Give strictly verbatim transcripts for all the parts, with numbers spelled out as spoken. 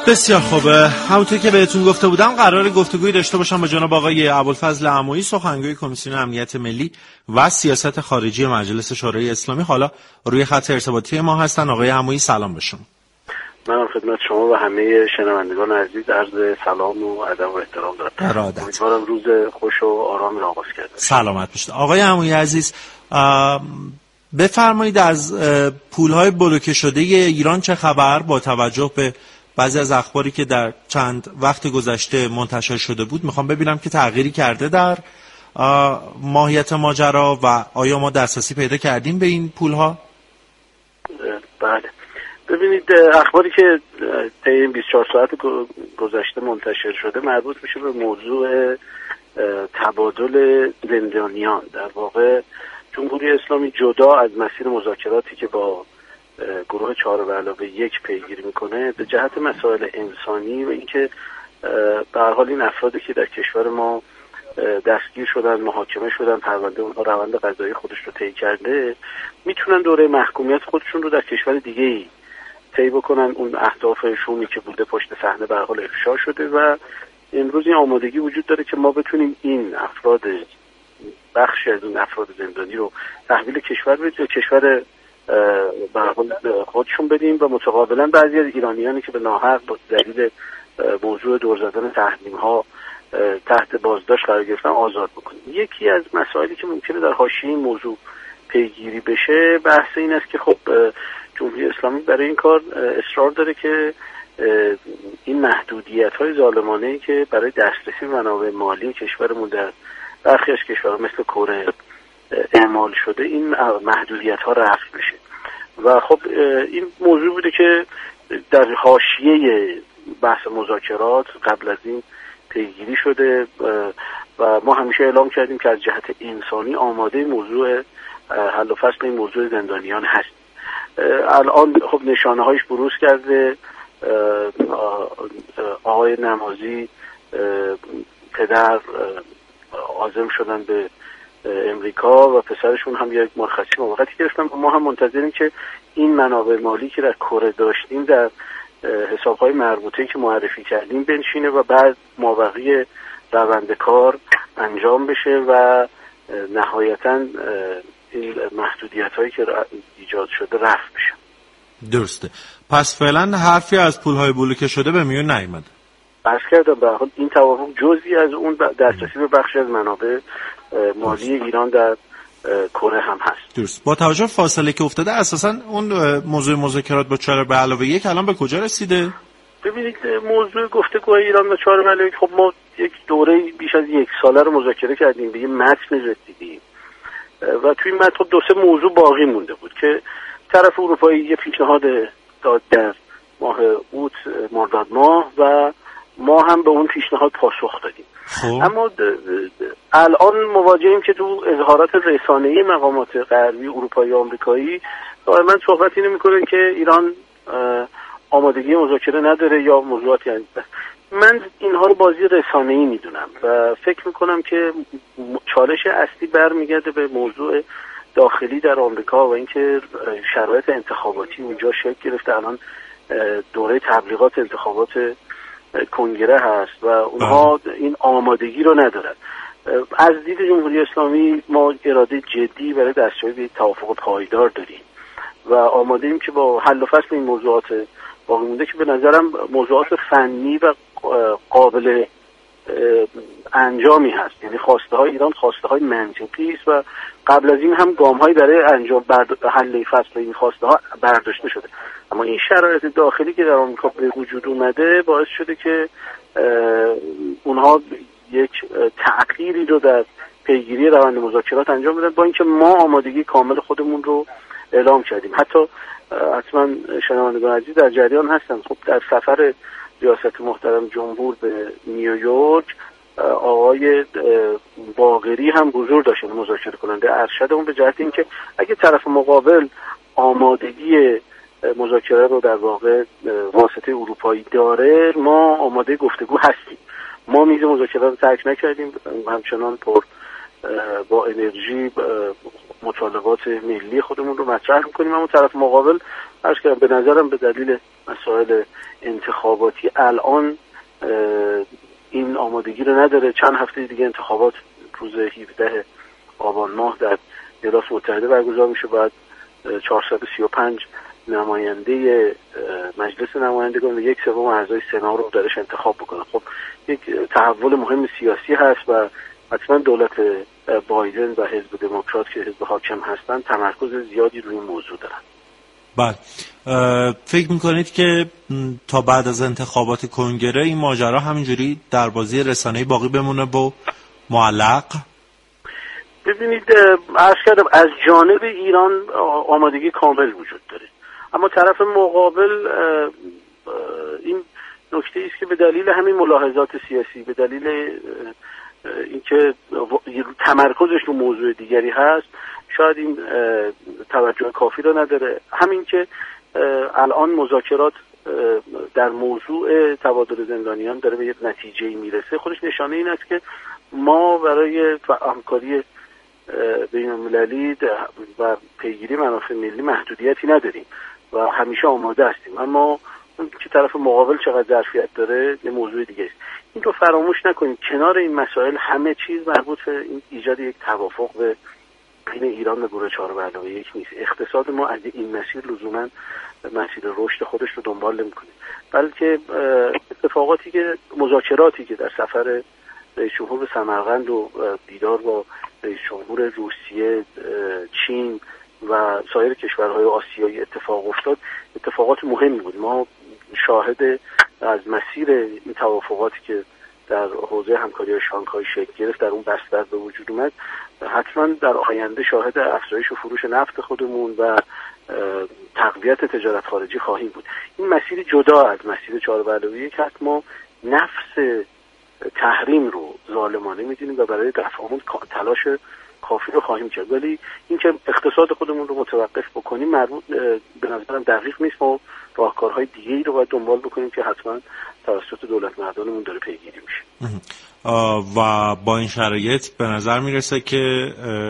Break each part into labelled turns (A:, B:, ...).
A: بسیار خوبه. همونطور که بهتون گفته بودم قرار گفتگویی داشته باشم با جناب آقای ابوالفضل عمویی، سخنگوی کمیسیون امنیت ملی و سیاست خارجی مجلس شورای اسلامی. حالا روی خط ارتباطی ما هستن. آقای عمویی سلام به شما.
B: من خدمت شما و همه شنوندگان عزیز عرض سلام و ادب و احترام دارم. امیدوارم روز خوش و آرامی را آغاز کرده.
A: سلامت باشید. آقای عمویی عزیز، بفرمایید از پول‌های بلوکه شده ایران چه خبر؟ با توجه به بعضی از اخباری که در چند وقت گذشته منتشر شده بود میخوام ببینم که تغییری کرده در ماهیت ماجرا و آیا ما دسترسی پیدا کردیم به این پول‌ها؟
B: بله، ببینید اخباری که طی این بیست و چهار ساعت گذشته منتشر شده مربوط میشه به موضوع تبادل زندانیان. در واقع جمهوری اسلامی جدا از مسیر مذاکراتی که با گروه چهار به علاوه یک پیگیری میکنه به جهت مسائل انسانی و اینکه به هر حال این افرادی که در کشور ما دستگیر شدن، محاکمه شدن، پرونده اونها روند قضایی خودش رو طی کرده، میتونن دوره محکومیت خودشون رو در کشور دیگه‌ای طی بکنن. اون اهداف شومی که بوده پشت صحنه به هر حال افشا شده و امروز این آمادگی وجود داره که ما بتونیم این افراد بخشی از این افراد زندانی رو تحویل کشور بدیم، کشور به هر حال خودشون بدیم و متقابلا بعضی از ایرانیانی که به ناحق با دلیل موضوع دور زدن تحریم‌ها تحت بازداشت قرار گرفتن آزاد بکنیم. یکی از مسائلی که ممکنه در حاشیه این موضوع پیگیری بشه بحث این است که خب جمهوری اسلامی برای این کار اصرار داره که این محدودیت‌های ظالمانه‌ای که برای دسترسی به منابع مالی کشورمون در برخی از کشورها مثل کره اعمال شده این محدودیت‌ها رفع بشه. و خب این موضوع بوده که در حاشیه بحث مذاکرات قبل از این پیگیری شده و ما همیشه اعلام کردیم که از جهت انسانی آماده موضوع حل و فصل این موضوع زندانیان هست. الان خب نشانه هایش بروز کرده. آقای نمازی پدر عازم شدن به امریکا و پسرشون هم یک مرخصی موقتی گرفتن. ما هم منتظریم که این منابع مالی که در کره داشتیم در حساب‌های مربوطه که معرفی کردیم بنشینه و بعد مابقی روند کار انجام بشه و نهایتاً این محدودیت‌هایی که ایجاد شده رفع بشه.
A: درسته. پس فعلا حرفی از پول‌های بلوکه شده به میون نیامده.
B: عرض کردم به هر حال این توافق جزئی از اون دسترسی به بخشی از منابع مالی ایران در کره هم هست.
A: درست. با توجه فاصله که افتاده اساساً اون موضوع مذاکرات با چهار به علاوه یک الان به کجا رسیده؟
B: ببینید موضوع گفتگوهای ایران با چهار به علاوه یک خب ما یک دوره بیش از یک ساله رو مذاکره کردیم، به یه متن رسیدیم و توی این متن دو سه موضوع باقی مونده بود که طرف اروپایی یه پیشنهاد داد در ماه اوت مرداد ماه و ما هم به اون پیشنهاد پاسخ دادیم. خوب. اما د د د الان مواجهیم که تو اظهارات رسانه‌ای مقامات غربی اروپایی و آمریکایی دائما صحبت اینو میکنه که ایران آمادگی مذاکره نداره یا موضوعاتی هست. من اینها رو بازی رسانه‌ای میدونم و فکر میکنم که چالش اصلی برمیگرده به موضوع داخلی در آمریکا و اینکه شرایط انتخاباتی اونجا شکل گرفته. الان دوره تبلیغات انتخابات کنگره هست و اونها این آمادگی رو ندارن. از دید جمهوری اسلامی ما اراده جدی برای دستیابی به توافق پایدار داریم و آماده ایم که با حل و فصل این موضوعات باقی مونده که به نظرم موضوعات فنی و قابل انجامی هست، یعنی خواسته های ایران خواسته های منطقی است و قبل از این هم گام هایی برای انجام برد... حل فصل این خواسته ها برداشته شده. اما این شرایط داخلی که در آمریکا به وجود اومده باعث شده که اونها یک تأخیری رو در پیگیری روند مذاکرات انجام بدن، با اینکه ما آمادگی کامل خودمون رو اعلام کردیم. حتی حتما شنوندگان عزیز در جریان هستن، خب در سفر ریاست محترم جمهور به نیویورک آقای باقری هم حضور داشتن مذاکره کننده ارشد اون به جهت اینکه اگه طرف مقابل آمادگی مذاکره رو در واقع واسطه اروپایی داره ما آماده گفتگو هستیم. ما میز مذاکره رو ترک نکردیم، همچنان پر با انرژی مطالبات ملی خودمون رو مطرح میکنیم. اما طرف مقابل عرض کردم به نظرم به دلیل مسائل انتخاباتی الان این آمادگی رو نداره. چند هفته دیگه انتخابات روز هفدهم آبان ماه در ایالات متحده برگزار میشه. بعد چهارصد و سی و پنج نماینده مجلس نمایندگان و یک سوم اعضای سنا رو درش انتخاب بکنه. خب یک تحول مهم سیاسی هست و حتما دولت بایدن و حزب دموکرات که حزب حاکم هستن تمرکز زیادی روی این موضوع دارن.
A: بله، فکر میکنید که تا بعد از انتخابات کنگره این ماجرا همینجوری در بازی رسانه‌ای باقی بمونه با معلق؟
B: ببینید، عرض کردم از جانب ایران آمادگی کامل وجود داره، اما طرف مقابل این نکته است که به دلیل همین ملاحظات سیاسی، به دلیل اینکه تمرکزش رو موضوع دیگری هست، شاید این توجه کافی رو نداره. همین که الان مذاکرات در موضوع تبادل زندانیان داره به یک نتیجه‌ای میرسه، خودش نشانه این است که ما برای همکاری بین‌المللی و پیگیری منافع ملی محدودیتی نداریم و همیشه آماده هستیم، اما اون که طرف مقابل چقدر ظرفیت داره یه موضوع دیگه است. این رو فراموش نکنیم. کنار این مسائل همه چیز مربوط به این ایجاد یک توافق به بین ایران و گروه چهار به علاوه یک نیست. اقتصاد ما از این مسیر لزوما مسیر رشد خودش رو دنبال نمی‌کنه، بلکه اتفاقاتی که مذاکراتی که در سفر رئیس جمهور به سمرقند و دیدار با رئیس جمهور روسیه، چین و سایر کشورهای آسیایی اتفاق افتاد، اتفاقات مهمی بود. ما شاهد از مسیر این توافقاتی که در حوزه همکاری شانگهای شکل گرفت در اون بستر به وجود اومد، حتما در آینده شاهد افزایش و فروش نفت خودمون و تقویت تجارت خارجی خواهیم بود. این مسیر جدا از مسیر چهار به علاوه یک هست. ما نفس تحریم رو ظالمانه می‌دونیم و برای دفع اون تلاش کافی رو خواهیم کرد، ولی اینکه اقتصاد خودمون رو متوقف بکنیم مربوط به نظرم دقیق نیست. ما راهکارهای دیگه‌ای رو باید دنبال بکنیم که حتما توسط دولت مردانمون داره پیگیری میشه.
A: و با این شرایط به نظر میرسه که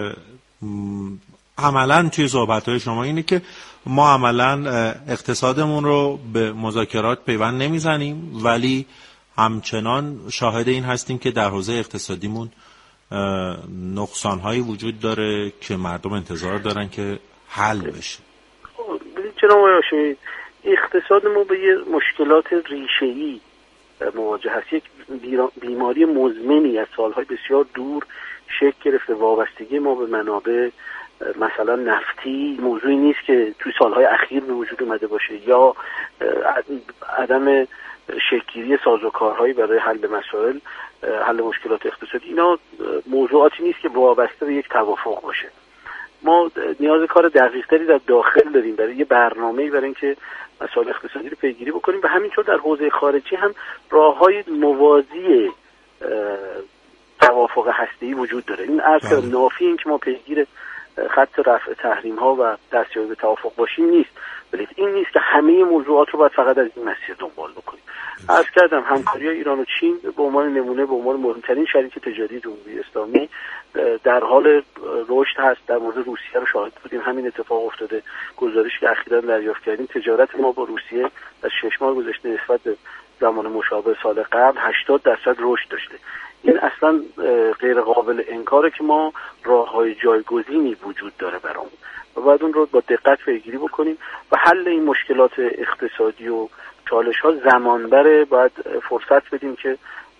A: عملاً توی صحبت‌های شما اینه که ما عملاً اقتصادمون رو به مذاکرات پیوند نمیزنیم، ولی همچنان شاهد این هستیم که در حوزه اقتصادیمون نقصان‌هایی وجود داره که مردم انتظار دارن که حل بشه.
B: ببینید جناب آقای هاشمی، اقتصاد ما به یه مشکلات ریشه‌ای مواجه هست. یک بیماری مزمنی از سالهای بسیار دور شکل گرفته. وابستگی ما به منابع مثلا نفتی موضوعی نیست که توی سالهای اخیر به وجود اومده باشه، یا عدم شکل‌گیری سازوکارهایی برای حل مسائل، حل مشکلات اقتصادی. اینا موضوعاتی نیست که وابسته به یک توافق باشه. ما نیاز کار دقیق‌تری در داخل داریم برای یه برنامه‌ای برای اینکه مسائل اقتصادی رو پیگیری بکنیم و همینطور در حوزه خارجی هم راه‌های موازی توافق هسته‌ای وجود داره. این اصلا نافی این که ما پیگیر خط رفع تحریم‌ها و دستیابی به توافق باشیم نیست، ولی این نیست که همه موضوعات رو باید فقط از این مسیر دنبال بکنیم. عرض کردم همکاری ایران و چین به عنوان نمونه، به عنوان مهمترین شریک تجاری جمهوری اسلامی در حال رشد هست. در مورد روسیه رو شاهد بودیم، همین اتفاق افتاده. گزارشی که اخیراً دریافت کردیم، تجارت ما با روسیه در شش ماه گذشته نسبت به زمان مشابه سال قبل هشتاد درصد رشد داشته. این اصلا غیر قابل انکاره که ما راه‌های جایگزینی وجود داره برامون و باید اون رو با دقت پیگیری بکنیم و حل این مشکلات اقتصادی و چالش‌ها زمان بره. باید فرصت بدیم که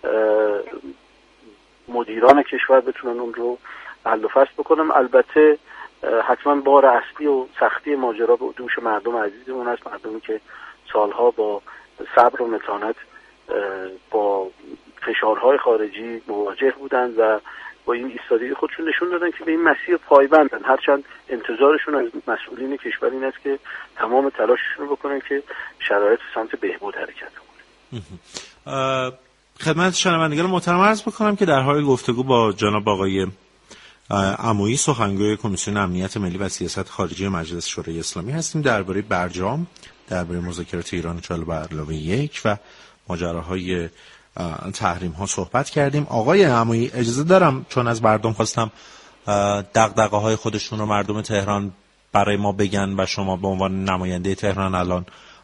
B: مدیران کشور بتونن اون رو حل و فصل بکنن. البته حتما بار اصلی و سختی ماجرا به دوش مردم عزیزمون هست، مردمی که سالها با صبر و متانت با فشارهای خارجی مواجه بودن و با این ایستادگی خودشون نشون دادن که به این مسیر پایبندن، هرچند انتظارشون از مسئولین کشور این است که تمام تلاششون رو بکنن که شرایط سمت بهبود حرکت کنه.
A: خدمت شنوندگان محترم عرض بکنم که در حال گفتگو با جناب آقای عمویی، سخنگوی کمیسیون امنیت ملی و سیاست خارجی مجلس شورای اسلامی هستیم. درباره برجام، درباره مذاکرات ایران چهار به علاوه یک و ماجراهای تحریم ها صحبت کردیم. آقای عمویی، اجازه دارم چون از مردم خواستم دغدغه های خودشون رو مردم تهران برای ما بگن و شما به عنوان نماینده تهران الان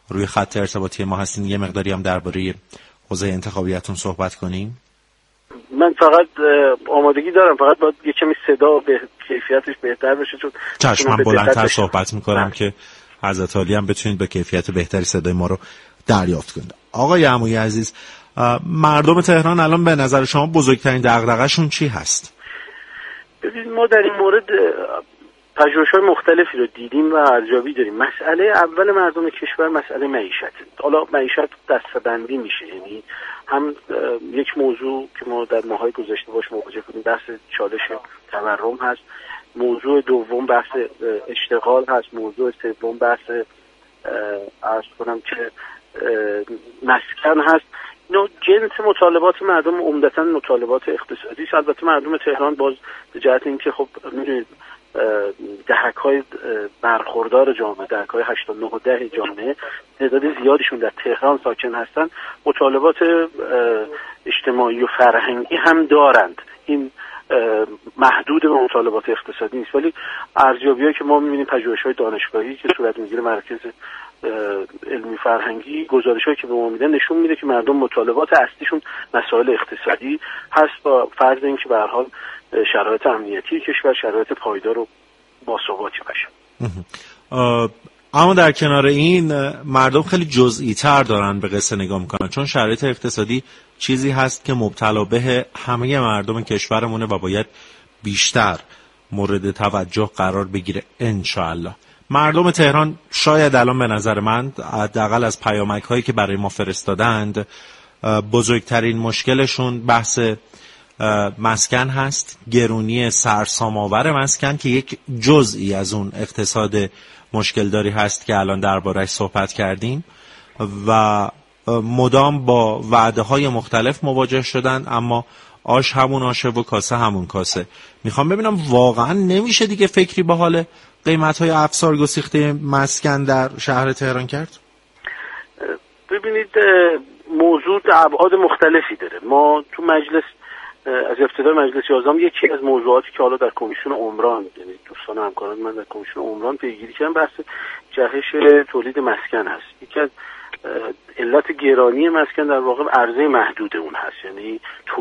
A: روی خط ارتباطی ما هستین، یه مقداری هم درباره حوزه انتخابیتون صحبت کنیم.
B: من فقط آمادگی دارم، فقط باید یه کمی صدا به کیفیتش بهتر بشه. چون
A: چشم، من بلندتر صحبت میکنم بله. که حضرت عالی هم بتونید به کیفیت بهتری صدای ما رو دریافت کنید. آقای عمویی عزیز، مردم تهران الان به نظر شما بزرگترین دغدغه‌شون چی هست؟
B: ببینید ما در این مورد پژوهش‌های مختلفی رو دیدیم و ارزیابی داریم. مسئله اول مردم کشور مسئله معیشت. حالا معیشت دسته‌بندی میشه، یعنی هم یک موضوع که ما در ماهای گذشته باش مواجه بودیم بحث چالش تورم هست، موضوع دوم بحث اشتغال هست، موضوع سوم بحث عرض کنم که مسکن هست. اینا جنس مطالبات مردم عمدتاً مطالبات اقتصادی است. البته مردم تهران باز به جهت اینکه خب می‌دونید دهک‌های برخوردار جامعه، دهک‌های هشتاد و نه و ده جامعه تعداد زیادیشون در تهران ساکن هستن، مطالبات اجتماعی و فرهنگی هم دارند. این محدود به مطالبات اقتصادی نیست، ولی ارزیابی‌هایی که ما می‌بینیم، پژوهش‌های دانشگاهی که صورت می‌گیره، مرکز علمی فرهنگی، گزارش‌هایی که به ما میدن نشون میده که مردم مطالبات اصلیشون مسائل اقتصادی هست، با فرض اینکه به هر حال شرایط امنیتی کشور شرایط پایدار و باثباتی باشه.
A: اما در کنار این مردم خیلی جزئی تر دارن به قصه نگاه میکنن، چون شرایط اقتصادی چیزی هست که مبتلا به همه مردم کشورمونه و باید بیشتر مورد توجه قرار بگیره انشاءالله. مردم تهران شاید الان به نظر من حداقل از پیامک هایی که برای ما فرستادند بزرگترین مشکلشون بحث مسکن هست، گرونی سرسام‌آور مسکن که یک جزئی از اون اقتصاد مشکلداری هست که الان درباره‌اش صحبت کردیم و مدام با وعده‌های مختلف مواجه شدن، اما آش همون آشه و کاسه همون کاسه. میخوام ببینم واقعا نمیشه دیگه فکری به حال قیمت‌های افسار گسیخته مسکن در شهر تهران کرد؟
B: ببینید موضوع ابعاد مختلفی داره. ما تو مجلس از ابتدای مجلس یازدهم یکی از موضوعاتی که حالا در کمیسیون عمران، یعنی دوستان و همکاران من در کمیسیون عمران پیگیری کردن، بحث جهش تولید مسکن هست. یکی از علت گرانی مسکن در واقع عرضه محدود اون هست، یعنی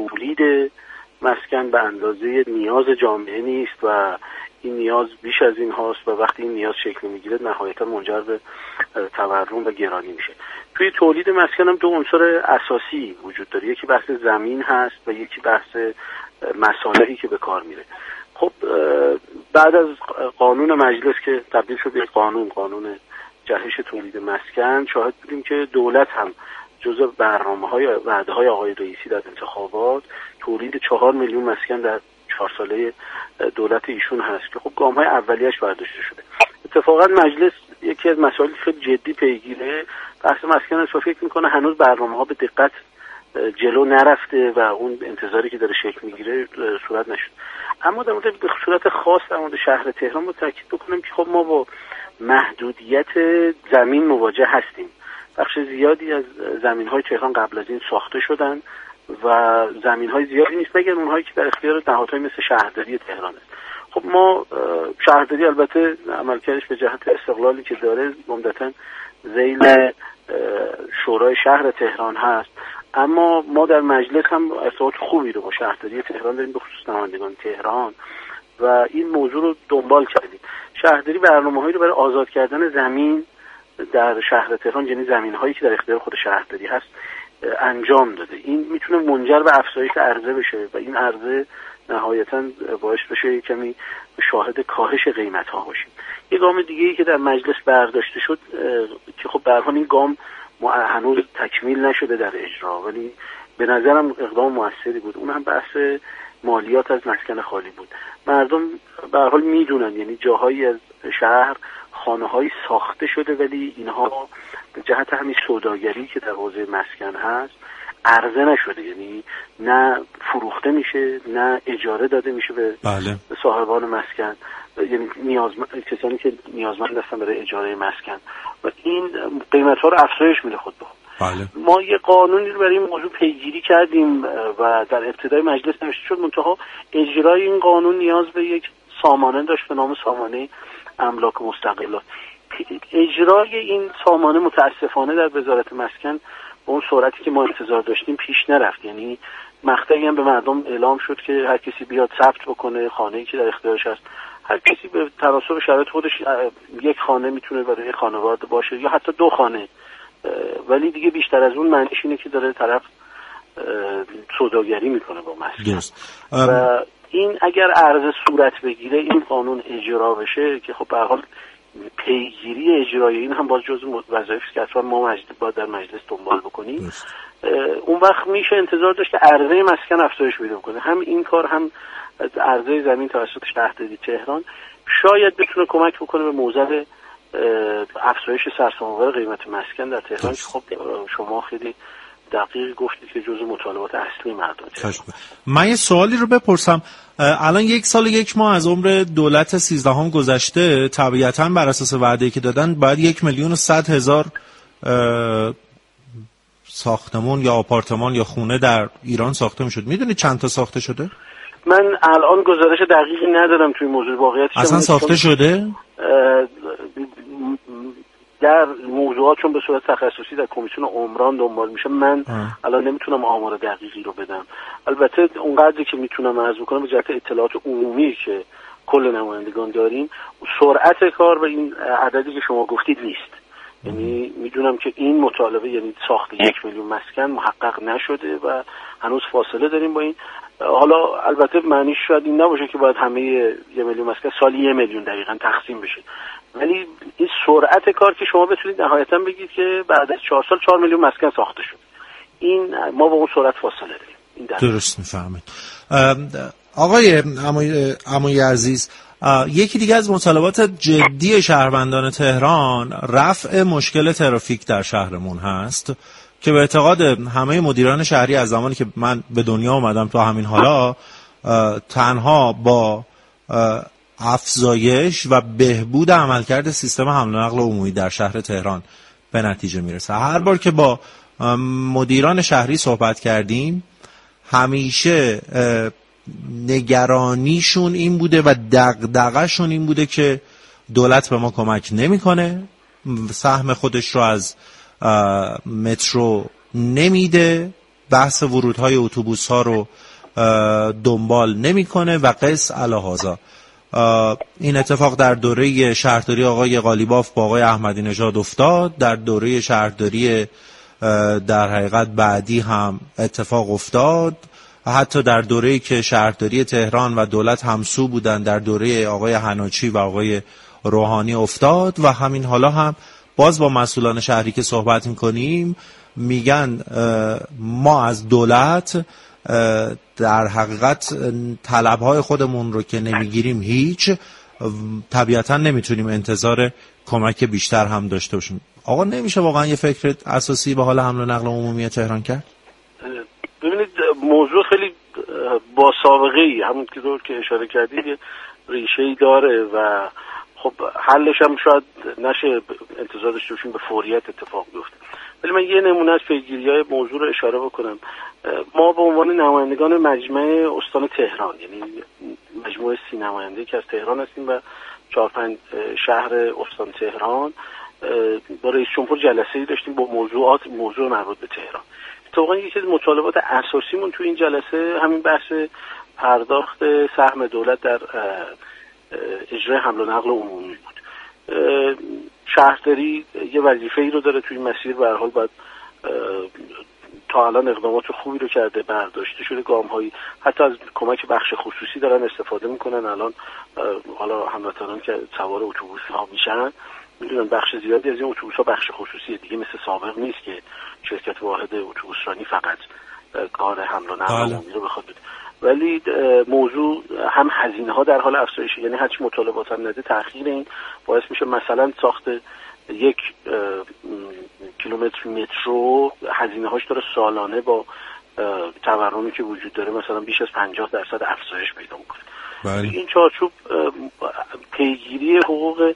B: تولید مسکن به اندازه نیاز جامعه نیست و این نیاز بیش از این هاست و وقتی این نیاز شکل میگیره نهایتا منجر به تورم و گرانی میشه. توی تولید مسکن هم دو عنصر اساسی وجود داره، یکی بحث زمین هست و یکی بحث مصالحی که به کار میره. خب بعد از قانون مجلس که تبدیل شد به قانون قانون جهش تولید مسکن، شاهد بودیم که دولت هم جزء برنامه‌های وعده‌های آقای رئیسی در انتخابات تولید چهار میلیون مسکن در چهار ساله دولت ایشون هست که خب گام‌های اولیه‌اش برداشته شده. اتفاقا مجلس یکی از مسائل خیلی جدی پیگیره بحث مسکن است و فکر میکنه هنوز برنامه‌ها به دقت جلو نرفته و اون انتظاری که داره شکل میگیره صورت نشد. اما در مورد به صورت خاص در مورد شهر تهران با تاکید بکنم که خب ما با محدودیت زمین مواجه هستیم. بخش زیادی از زمین‌های تهران قبل از این ساخته شدن و زمین‌های زیادی نیست مگر اونهایی که در اختیار نهادهای مثل شهرداری تهران است. خب ما شهرداری البته عملکردش به جهت استقلالی که داره عمدتاً ذیل شورای شهر تهران هست، اما ما در مجلس هم ارتباط خوبی رو با شهرداری تهران داریم، به خصوص نمایندگان تهران، و این موضوع رو دنبال کردیم. شهرداری برنامه‌هایی رو برای آزاد کردن زمین در شهر تهران، یعنی زمین‌هایی که در اختیار خود شهرداری هست، انجام داده. این میتونه منجر به افزایش عرضه بشه و این عرضه نهایتاً باعث بشه کمی شاهد کاهش قیمت‌ها باشیم. یه گام دیگه‌ای که در مجلس برداشته شد که خب به هر حال این گام هنوز تکمیل نشده در اجرا، ولی به نظرم اقدام موثری بود، اون هم بحث مالیات از مسکن خالی بود. مردم به هر حال میدونن، یعنی جاهایی از شهر خانه‌هایی ساخته شده ولی اینها به جهت همین سوداگری که در حوزه مسکن هست عرضه نشده، یعنی نه فروخته میشه نه اجاره داده میشه به
A: بله.
B: صاحبان مسکن، یعنی نیازمند کسانی که نیازمند هستن برای اجاره مسکن، و این قیمت‌ها رو افزایش میده خود به خود.
A: بله.
B: ما یه قانونی رو برای این موضوع پیگیری کردیم و در ابتدای مجلس نوشته شد، منتها اجرای این قانون نیاز به یک سامانه داشت به نام سامانه املاک مستقلات. اجرای این سامانه متاسفانه در وزارت مسکن با اون سرعتی که ما انتظار داشتیم پیش نرفت. یعنی مقطعی هم به مردم اعلام شد که هر کسی بیاد ثبت بکنه خانه‌ای که در اختیارش هست، هر کسی به تناسب شرایط خودش یک خانه میتونه برای یک خانواده باشه یا حتی دو خانه، ولی دیگه بیشتر از اون معنیش اینه که داره طرف سوداگری میکنه با مسکن. و این اگر عرض صورت بگیره این قانون اجرا بشه که خب به هر حال پیگیری اجرای این هم باز جزو وظایفی که اصلا ما مجلس باید در مجلس دنبال بکنیم. اون وقت میشه انتظار داشت که عرضه مسکن افزایش پیدا کنه. هم این کار هم عرضه زمین توسط شهرداری تهران شاید بتونه کمک بکنه به موضوع افزایش سرسام‌آور قیمت مسکن در تهران که خب شما خیلی دقیق گفتید که جزو مطالبات اصلی مردم.
A: من یه سوالی رو بپرسم. الان یک سال یک ماه از عمر دولت سیزدهم گذشته، طبیعتاً بر اساس وعده‌ای که دادن باید یک میلیون و صد هزار ساختمان یا آپارتمان یا خونه در ایران ساخته میشد. میدونید چند تا ساخته شده؟
B: من الان گزارش دقیقی ندارم توی موضوع. واقعیتش
A: اصلا ساخته شده؟
B: در موضوعات چون به صورت تخصصی در کمیسیون عمران دنبال میشه، من اه. الان نمیتونم آمار دقیقی رو بدم. البته اونقدری که میتونم عرض بکنم به جهت اطلاعات عمومی که کل نمایندگان داریم، سرعت کار به این عددی که شما گفتید نیست. یعنی میدونم که این مطالبه، یعنی ساخت یک میلیون مسکن محقق نشده و هنوز فاصله داریم با این. حالا البته معنیش شاید این نباشه که باید همه یه میلیون مسکن سالی یه میلیون دقیقاً تقسیم بشه، ولی این سرعت کار که شما بتونید نهایتاً بگید که بعد از چهار سال چهار میلیون مسکن ساخته شد، این ما با اون سرعت فاصله داریم. این
A: درست میفهمید. آقای عمویی عزیز، یکی دیگه از مطالبات جدی شهروندان تهران رفع مشکل ترافیک در شهرمون هست که به اعتقاد همه مدیران شهری از زمانی که من به دنیا اومدم تا همین حالا تنها با افزایش و بهبود عملکرد سیستم حمل و نقل عمومی در شهر تهران به نتیجه میرسه. هر بار که با مدیران شهری صحبت کردیم همیشه نگرانیشون این بوده و دغدغه‌شون این بوده که دولت به ما کمک نمیکنه، سهم خودش رو از مترو نمیده، بحث ورودهای اتوبوس‌ها رو دنبال نمیکنه و قص الهذا. این اتفاق در دوره شهرداری آقای قالیباف با آقای احمدی نژاد افتاد، در دوره شهرداری در حقیقت بعدی هم اتفاق افتاد، حتی در دوره‌ای که شهرداری تهران و دولت همسو بودن در دوره آقای حناچی و آقای روحانی افتاد و همین حالا هم باز با مسئولان شهری که صحبت میکنیم میگن ما از دولت در حقیقت طلبهای خودمون رو که نمیگیریم هیچ، طبیعتا نمیتونیم انتظار کمک بیشتر هم داشته باشیم. آقا نمیشه واقعا یه فکر اساسی به حال حمل و نقل عمومی تهران کرد؟
B: ببینید موضوع خیلی با سابقه ای، همون که دور که اشاره کردید ریشه ای داره و خب حلش هم شاید نشه انتظار داشته باشیم به فوریت اتفاق بیفته، ولی من یه نمونه از پیگیری‌های موضوع رو اشاره بکنم. ما به عنوان نمایندگان مجمع استان تهران، یعنی مجموعه سی نماینده که از تهران هستیم و چهار پنج شهر استان تهران، با رئیس جمهور جلسه‌ای داشتیم با موضوعات موضوع مربوط به تهران. اتفاقا یکی از مطالبات اساسیمون تو این جلسه همین بحث پرداخت سهم دولت در اجرای حمل و نقل عمومی بود. شهرداری یه وظیفه‌ای رو داره توی این مسیر، به هر حال باید تا الان اقدامات خوبی رو کرده، برداشته شده گام‌هایی، حتی از کمک بخش خصوصی دارن استفاده میکنن. الان حالا هموطنان که سوار اتوبوس ها میشن میدونن بخش زیادی از این اتوبوس ها بخش خصوصیه، دیگه مثل سابق نیست که شرکت واحد اتوبوسرانی فقط کار حمل و نقل عمومی رو بخواد بده. ولی موضوع هم هزینه ها در حال افزایش، یعنی هرچی مطالبات هم نده تأخیر این باعث میشه مثلا ساخت یک کیلومتر مترو هزینه هاش داره سالانه با تورمی که وجود داره مثلا بیش از پنجاه درصد افزایش پیدا میکنه. بله. این چارچوب پیگیری حقوق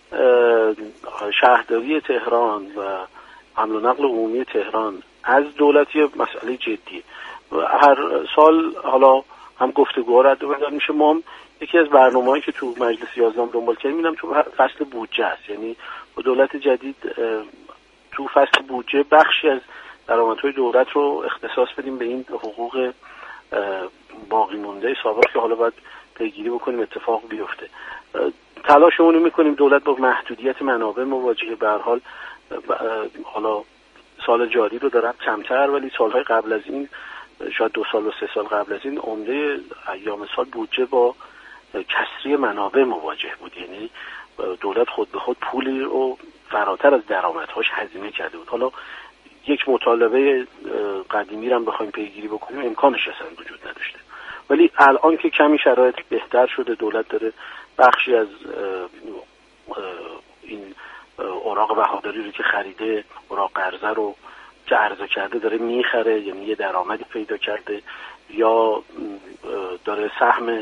B: شهرداری تهران و حمل و نقل عمومی تهران از دولتی مسئله جدیه و هر سال حالا هم گفتگوها رد و بدل میشه. ما هم یکی از برنامه‌هایی که تو مجلس یازدهم دنبال کردیم اینم تو فصل بودجه است، یعنی با دولت جدید تو فصل بودجه بخشی از درآمدهای دولت رو اختصاص بدیم به این حقوق باقی مونده سابق که حالا باید پیگیری بکنیم اتفاق بیفته. تلاشمون رو میکنیم. دولت با محدودیت منابع مواجهه. به هر حال حالا سال جاری رو دارن کمتر، ولی سالهای قبل از این، شاید دو سال و سه سال قبل از این، عمده ایام سال بودجه با کسری منابع مواجه بود. یعنی دولت خود به خود پولی رو فراتر از درآمدهاش هزینه کرده بود. حالا یک مطالبه قدیمی رو هم بخوایم پیگیری بکنیم امکانش اصلا وجود نداشته، ولی الان که کمی شرایط بهتر شده، دولت داره بخشی از این اوراق بهاداری رو که خریده، اوراق قرضه رو که عرضه کرده داره میخره، یعنی یه درآمدی پیدا کرده، یا داره سهم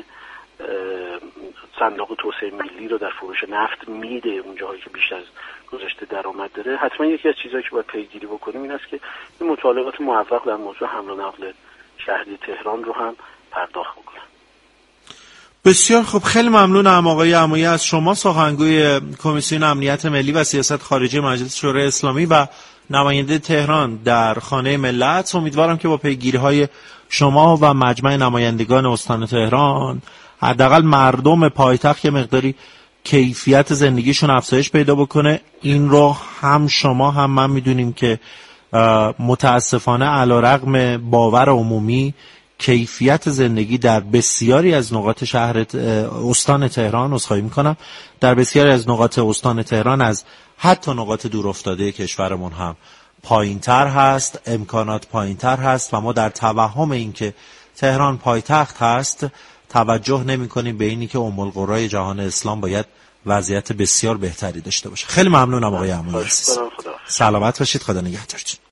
B: صندوق توسعه ملی رو در فروش نفت میده اون جاهایی که بیشتر از گذشته درآمد داره. حتما یکی از چیزایی که باید پیگیری بکنیم این است که این مطالبات موفق در موضوع حمل و نقل شهری تهران رو هم پرداخت بکنن.
A: بسیار خب، خیلی ممنونم آقای عمویی از شما، سخنگوی کمیسیون امنیت ملی و سیاست خارجی مجلس شورای اسلامی و نماینده تهران در خانه ملت. امیدوارم که با پیگیری‌های شما و مجمع نمایندگان استان تهران حداقل مردم پایتخت یه مقداری کیفیت زندگیشون افزایش پیدا بکنه. این رو هم شما هم من میدونیم که متاسفانه علیرغم باور عمومی کیفیت زندگی در بسیاری از نقاط شهر استان تهران، عذرخواهی میکنم، در بسیاری از نقاط استان تهران از حتی نقاط دورافتاده کشورمون هم پایین‌تر هست، امکانات پایین‌تر هست و ما در توهم این که تهران پایتخت هست توجه نمی‌کنیم به اینی که ام القری جهان اسلام باید وضعیت بسیار بهتری داشته باشه. خیلی ممنونم آقای عمویی عزیز. سلامت باشید، خدا نگهدارتون.